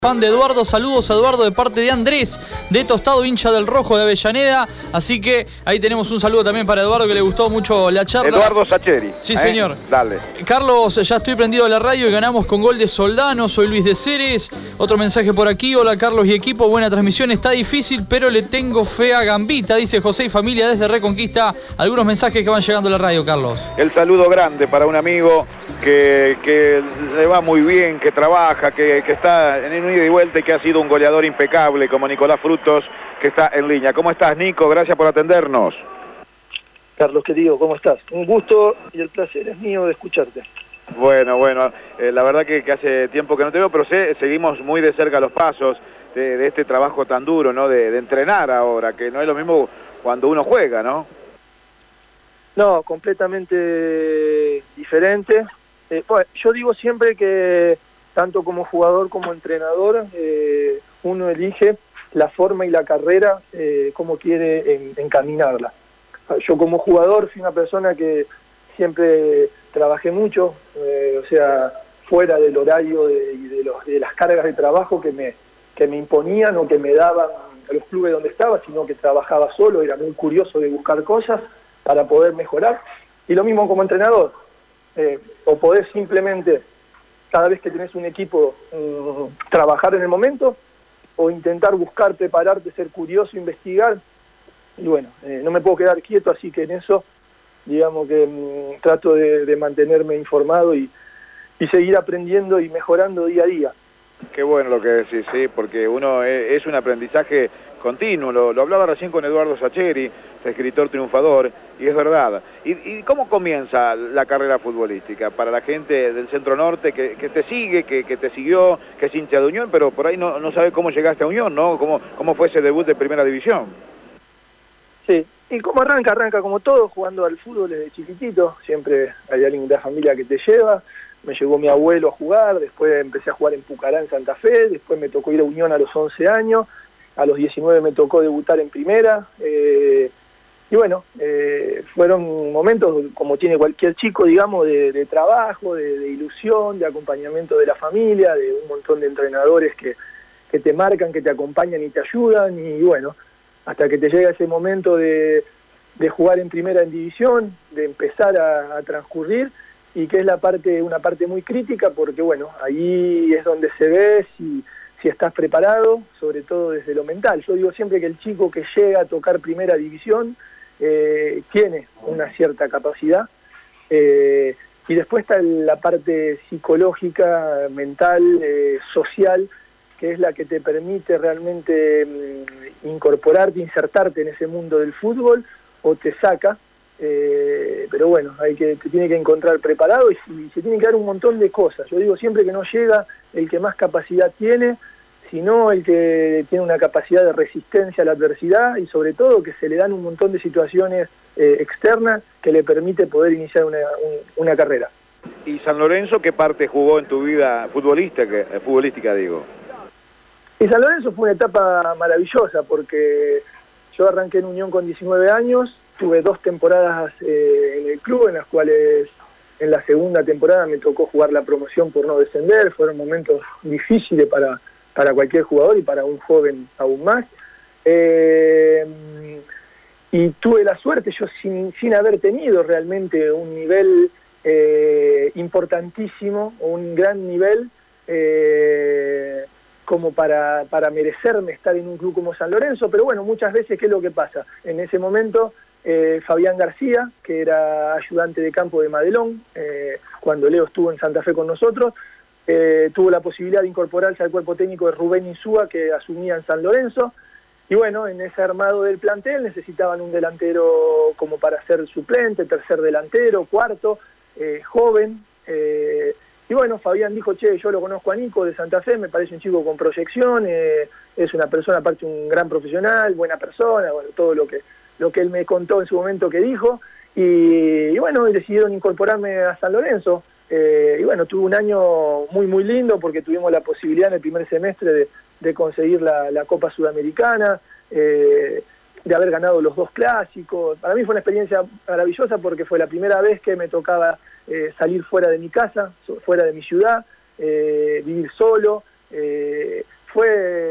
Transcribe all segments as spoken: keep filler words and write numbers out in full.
Fan de Eduardo, saludos a Eduardo de parte de Andrés, de Tostado, hincha del Rojo de Avellaneda. Así que ahí tenemos un saludo también para Eduardo, que le gustó mucho la charla. Eduardo Sacheri. Sí, ¿eh? señor. Dale. Carlos, ya estoy prendido a la radio y ganamos con gol de Soldano. Soy Luis de Ceres. Otro mensaje por aquí. Hola Carlos y equipo, buena transmisión. Está difícil, pero le tengo fe a Gambita, dice José y familia desde Reconquista. Algunos mensajes que van llegando a la radio, Carlos. El saludo grande para un amigo que, que le va muy bien, que trabaja, que, que está en un ida y vuelta y que ha sido un goleador impecable, como Nicolás Frutos, que está en línea. ¿Cómo estás, Nico? Gracias por atendernos. Carlos, querido, ¿cómo estás? Un gusto y el placer es mío de escucharte. Bueno, bueno, eh, la verdad que, que hace tiempo que no te veo, pero sé, seguimos muy de cerca los pasos de, de este trabajo tan duro, ¿no? De, de entrenar ahora, que no es lo mismo cuando uno juega, ¿no? No, completamente diferente. Eh, bueno, yo digo siempre que tanto como jugador como entrenador, eh, uno elige la forma y la carrera, eh, cómo quiere en, encaminarla. Yo como jugador fui una persona que siempre trabajé mucho, eh, o sea, fuera del horario de, de, los, de las cargas de trabajo que me, que me imponían o que me daban a los clubes donde estaba, sino que trabajaba solo, era muy curioso de buscar cosas para poder mejorar. Y lo mismo como entrenador, eh, o podés simplemente, cada vez que tenés un equipo, mmm, trabajar en el momento, o intentar buscar, prepararte, ser curioso, investigar. Y bueno, eh, no me puedo quedar quieto, así que en eso, digamos que mmm, trato de, de mantenerme informado y, y seguir aprendiendo y mejorando día a día. Qué bueno lo que decís, sí, porque uno es, es un aprendizaje continuo. Lo, lo hablaba recién con Eduardo Sacheri, escritor triunfador, y es verdad. ¿Y, y cómo comienza la carrera futbolística? Para la gente del Centro Norte que, que te sigue, que, que te siguió, que es hincha de Unión, pero por ahí no, no sabe cómo llegaste a Unión, ¿no? ¿Cómo, cómo fue ese debut de Primera División? Sí, y cómo arranca, arranca como todo, jugando al fútbol desde chiquitito. Siempre hay alguien de la familia que te lleva. Me llevó mi abuelo a jugar, después empecé a jugar en Pucará, en Santa Fe, después me tocó ir a Unión a los once años, a los diecinueve me tocó debutar en Primera, eh, y bueno, eh, fueron momentos como tiene cualquier chico, digamos, de, de trabajo, de, de ilusión, de acompañamiento de la familia, de un montón de entrenadores que, que te marcan, que te acompañan y te ayudan, y bueno, hasta que te llega ese momento de, de jugar en Primera en División, de empezar a, a transcurrir, y que es la parte, una parte muy crítica, porque bueno, ahí es donde se ve si, si estás preparado, sobre todo desde lo mental. Yo digo siempre que el chico que llega a tocar Primera División eh, tiene una cierta capacidad, eh, y después está la parte psicológica, mental, eh, social, que es la que te permite realmente mm, incorporarte, insertarte en ese mundo del fútbol, o te saca. Eh, pero bueno, hay que, te tiene que encontrar preparado y, y se tiene que dar un montón de cosas. Yo digo siempre que no llega el que más capacidad tiene, sino el que tiene una capacidad de resistencia a la adversidad, y sobre todo que se le dan un montón de situaciones eh, externas que le permite poder iniciar una, un, una carrera. ¿Y San Lorenzo qué parte jugó en tu vida futbolística, futbolística digo? Y San Lorenzo fue una etapa maravillosa, porque yo arranqué en Unión con diecinueve años, tuve dos temporadas eh, en el club, en las cuales en la segunda temporada me tocó jugar la promoción por no descender. Fueron momentos difíciles para, para cualquier jugador y para un joven aún más. Eh, y tuve la suerte, yo sin, sin haber tenido realmente un nivel eh, importantísimo, un gran nivel, eh, como para, para merecerme estar en un club como San Lorenzo, pero bueno, muchas veces, ¿qué es lo que pasa? En ese momento, eh, Fabián García, que era ayudante de campo de Madelón, eh, cuando Leo estuvo en Santa Fe con nosotros, eh, tuvo la posibilidad de incorporarse al cuerpo técnico de Rubén Insúa, que asumía en San Lorenzo, y bueno, en ese armado del plantel necesitaban un delantero como para ser suplente, tercer delantero, cuarto, eh, joven, eh, y bueno, Fabián dijo, che, yo lo conozco a Nico de Santa Fe, me parece un chico con proyección, eh, es una persona, aparte un gran profesional, buena persona, bueno, todo lo que, lo que él me contó en su momento que dijo, y, y bueno, decidieron incorporarme a San Lorenzo, eh, y bueno, tuve un año muy, muy lindo, porque tuvimos la posibilidad en el primer semestre de, de conseguir la, la Copa Sudamericana, eh, de haber ganado los dos clásicos. Para mí fue una experiencia maravillosa, porque fue la primera vez que me tocaba Eh, salir fuera de mi casa, fuera de mi ciudad, eh, vivir solo, eh,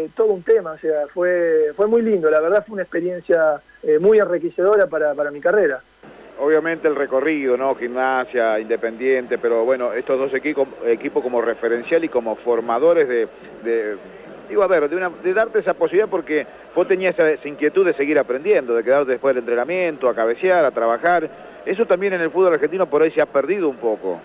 fue todo un tema, o sea, fue, fue muy lindo, la verdad fue una experiencia eh, muy enriquecedora para, para mi carrera. Obviamente el recorrido, ¿no? Gimnasia, Independiente, pero bueno, estos dos equipos, equipos como referencial y como formadores de, de digo, a ver, de, una, de darte esa posibilidad porque vos tenías esa, esa inquietud de seguir aprendiendo, de quedarte después del entrenamiento, a cabecear, a trabajar. Eso también en el fútbol argentino por ahí se ha perdido un poco.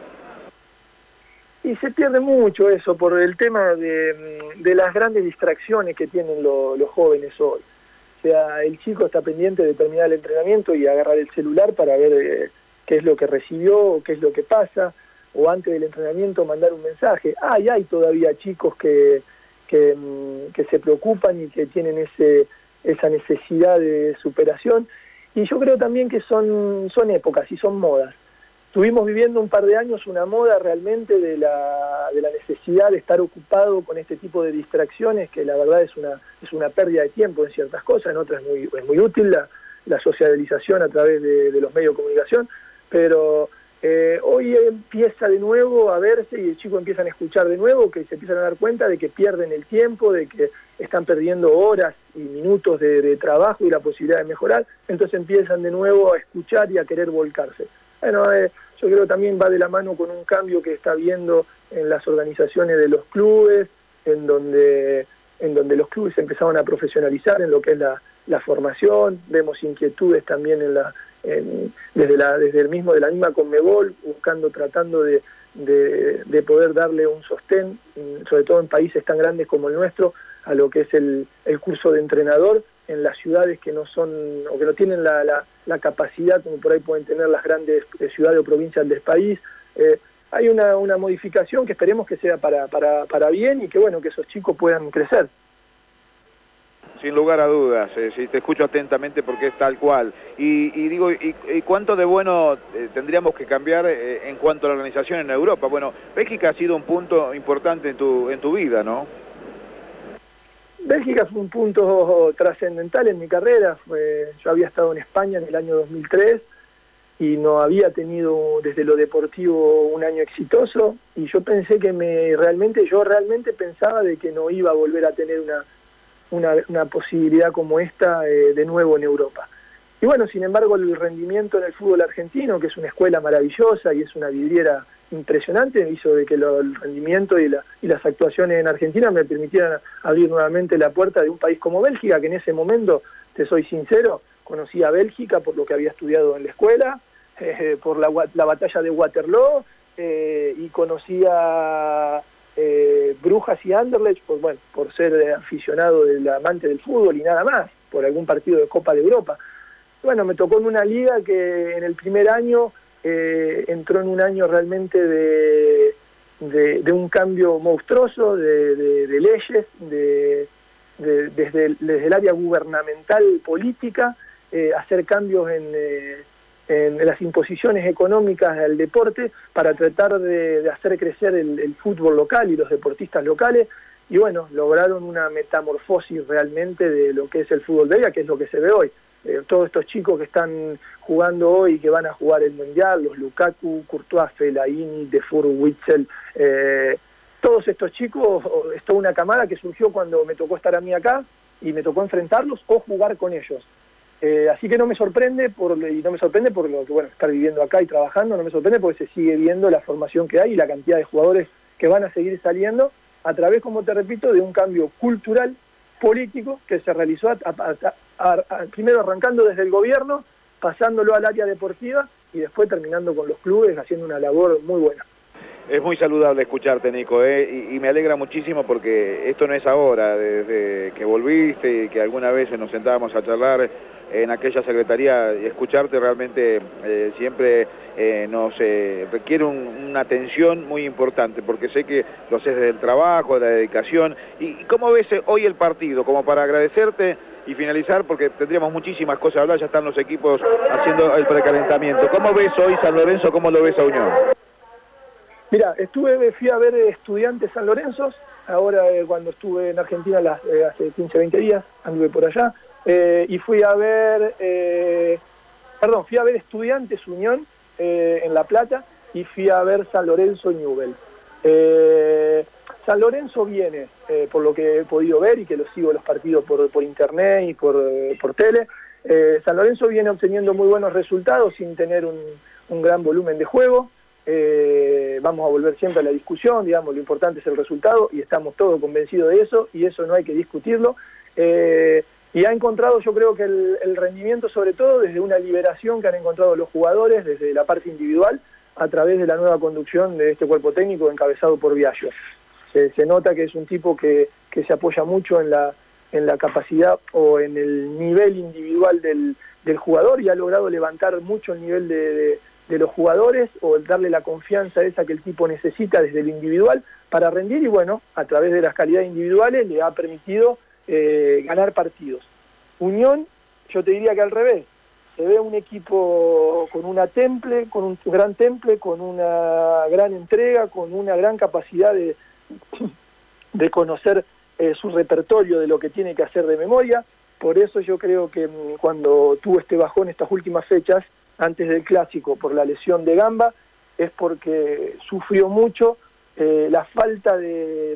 Y se pierde mucho eso por el tema de, de las grandes distracciones que tienen lo, los jóvenes hoy. O sea, el chico está pendiente de terminar el entrenamiento y agarrar el celular para ver eh, qué es lo que recibió, o qué es lo que pasa, o antes del entrenamiento mandar un mensaje. Ah, y hay todavía chicos que, que, que se preocupan y que tienen ese, esa necesidad de superación. Y yo creo también que son, son épocas y son modas. Estuvimos viviendo un par de años una moda realmente de la, de la necesidad de estar ocupado con este tipo de distracciones, que la verdad es una, es una pérdida de tiempo en ciertas cosas, en otras es muy, es muy útil la, la socialización a través de, de los medios de comunicación, pero eh, hoy empieza de nuevo a verse y el chico empiezan a escuchar de nuevo, que se empiezan a dar cuenta de que pierden el tiempo, de que están perdiendo horas y minutos de, de trabajo y la posibilidad de mejorar, entonces empiezan de nuevo a escuchar y a querer volcarse. Bueno, eh, yo creo que también va de la mano con un cambio que está habiendo en las organizaciones de los clubes, en donde, en donde los clubes empezaron a profesionalizar en lo que es la, la formación, vemos inquietudes también en la, en, desde, la, desde el mismo, de la misma Conmebol, buscando, tratando de, de, de poder darle un sostén, sobre todo en países tan grandes como el nuestro, a lo que es el, el curso de entrenador, en las ciudades que no son o que no tienen la, la, la capacidad como por ahí pueden tener las grandes eh, ciudades o provincias del país. Eh, hay una, una modificación que esperemos que sea para, para, para bien y que bueno que esos chicos puedan crecer. Sin lugar a dudas, eh, sí, te escucho atentamente porque es tal cual. Y, y digo, y, y ¿cuánto de bueno eh, tendríamos que cambiar eh, en cuanto a la organización en Europa? Bueno, Bélgica ha sido un punto importante en tu, en tu vida, ¿no? Bélgica fue un punto trascendental en mi carrera. Fue, yo había estado en España en el año dos mil tres y no había tenido desde lo deportivo un año exitoso y yo pensé que me realmente, yo realmente pensaba de que no iba a volver a tener una, una, una posibilidad como esta eh, de nuevo en Europa. Y bueno, sin embargo, el rendimiento en el fútbol argentino, que es una escuela maravillosa y es una vidriera impresionante, hizo de que lo, el rendimiento y, la, y las actuaciones en Argentina me permitieran abrir nuevamente la puerta de un país como Bélgica, que en ese momento, te soy sincero, conocí a Bélgica por lo que había estudiado en la escuela, eh, por la, la batalla de Waterloo, eh, y conocía eh, Brujas y Anderlecht por, bueno, por ser aficionado del amante del fútbol y nada más, por algún partido de Copa de Europa. Bueno, me tocó en una liga que en el primer año Eh, entró en un año realmente de, de, de un cambio monstruoso de, de, de leyes, de, de, desde, el, desde el área gubernamental política, eh, hacer cambios en, eh, en las imposiciones económicas del deporte para tratar de, de hacer crecer el, el fútbol local y los deportistas locales, y bueno, lograron una metamorfosis realmente de lo que es el fútbol belga, que es lo que se ve hoy. Eh, todos estos chicos que están jugando hoy, que van a jugar el Mundial, los Lukaku, Courtois, Fellaini, Defour, Witsel, eh, todos estos chicos, es toda una camada que surgió cuando me tocó estar a mí acá y me tocó enfrentarlos o jugar con ellos. Eh, así que no me sorprende, por, y no me sorprende por lo que, bueno, estar viviendo acá y trabajando, no me sorprende porque se sigue viendo la formación que hay y la cantidad de jugadores que van a seguir saliendo a través, como te repito, de un cambio cultural, político, que se realizó a, a, a, a, primero arrancando desde el gobierno, pasándolo al área deportiva y después terminando con los clubes haciendo una labor muy buena. Es muy saludable escucharte, Nico, ¿eh? y, y me alegra muchísimo porque esto no es ahora, desde que volviste y que alguna vez nos sentábamos a charlar en aquella secretaría, y escucharte realmente eh, siempre eh, nos eh, requiere un, una atención muy importante, porque sé que lo haces desde el trabajo, de la dedicación. ¿Y, y cómo ves hoy el partido? Como para agradecerte y finalizar, porque tendríamos muchísimas cosas a hablar, ya están los equipos haciendo el precalentamiento. ¿Cómo ves hoy San Lorenzo? ¿Cómo lo ves a Unión? Mira, estuve, fui a ver Estudiantes San Lorenzo, ahora eh, cuando estuve en Argentina las, eh, hace quince, veinte días, anduve por allá, eh, y fui a ver, eh, perdón, fui a ver Estudiantes Unión eh, en La Plata, y fui a ver San Lorenzo Newell's. Eh, San Lorenzo viene, eh, por lo que he podido ver y que lo sigo los partidos por, por internet y por, eh, por tele, eh, San Lorenzo viene obteniendo muy buenos resultados sin tener un, un gran volumen de juego. Eh, vamos a volver siempre a la discusión, digamos, lo importante es el resultado y estamos todos convencidos de eso y eso no hay que discutirlo. Eh, y ha encontrado, yo creo que el, el rendimiento, sobre todo desde una liberación que han encontrado los jugadores desde la parte individual a través de la nueva conducción de este cuerpo técnico encabezado por Biagio. Se, se nota que es un tipo que, que se apoya mucho en la, en la capacidad o en el nivel individual del, del jugador y ha logrado levantar mucho el nivel de, de, de los jugadores o darle la confianza esa que el tipo necesita desde el individual para rendir y bueno, a través de las calidades individuales le ha permitido eh, ganar partidos. Unión, yo te diría que al revés, se ve un equipo con una temple, con un gran temple, con una gran entrega, con una gran capacidad de de conocer eh, su repertorio de lo que tiene que hacer de memoria. Por eso yo creo que mmm, cuando tuvo este bajón estas últimas fechas, antes del Clásico, por la lesión de Gamba, es porque sufrió mucho eh, la falta de,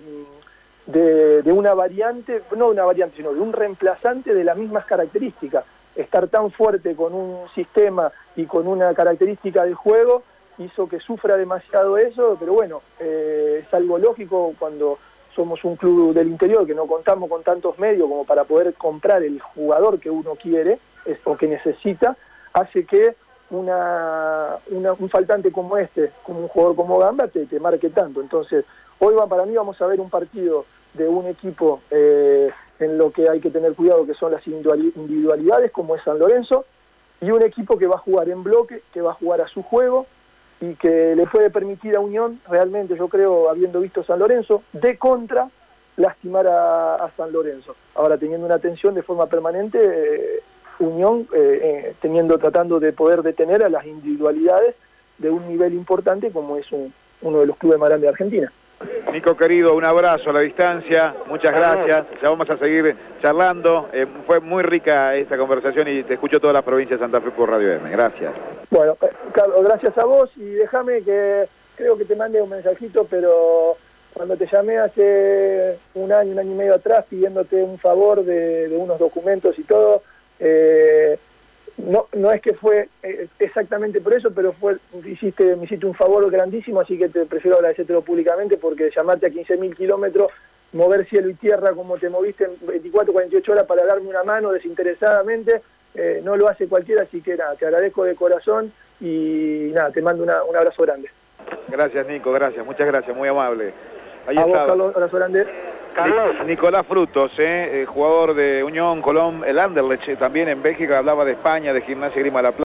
de, de una variante, no una variante, sino de un reemplazante de las mismas características. Estar tan fuerte con un sistema y con una característica de juego hizo que sufra demasiado eso, pero bueno, eh, es algo lógico cuando somos un club del interior que no contamos con tantos medios como para poder comprar el jugador que uno quiere es, o que necesita, hace que una, una, un faltante como este, como un jugador como Gamba, te, te marque tanto. Entonces, hoy va, para mí vamos a ver un partido de un equipo eh, en lo que hay que tener cuidado, que son las individualidades, como es San Lorenzo, y un equipo que va a jugar en bloque, que va a jugar a su juego, y que le puede permitir a Unión, realmente yo creo, habiendo visto San Lorenzo, de contra, lastimar a, a San Lorenzo. Ahora, teniendo una atención de forma permanente, eh, Unión, eh, eh, teniendo, tratando de poder detener a las individualidades de un nivel importante como es un, uno de los clubes más grandes de Argentina. Nico querido, un abrazo a la distancia, muchas gracias, ya vamos a seguir charlando, eh, fue muy rica esta conversación y te escucho toda la provincia de Santa Fe por Radio M, gracias. Bueno, Carlos, gracias a vos y déjame que, creo que te mande un mensajito, pero cuando te llamé hace un año, un año y medio atrás pidiéndote un favor de, de unos documentos y todo, eh, no, no es que fue exactamente por eso, pero fue hiciste, me hiciste un favor grandísimo, así que te prefiero agradecértelo públicamente porque llamarte a quince mil kilómetros, mover cielo y tierra como te moviste en veinticuatro, cuarenta y ocho horas para darme una mano desinteresadamente, eh, no lo hace cualquiera, así que nada, te agradezco de corazón y nada, te mando una, un abrazo grande. Gracias Nico, gracias, muchas gracias, muy amable. Ahí a está. vos, Carlos, abrazo grande. Carlos. Nicolás Frutos, eh, jugador de Unión Colón, el Anderlecht, también en Bélgica, hablaba de España, de Gimnasia Grima La Plata.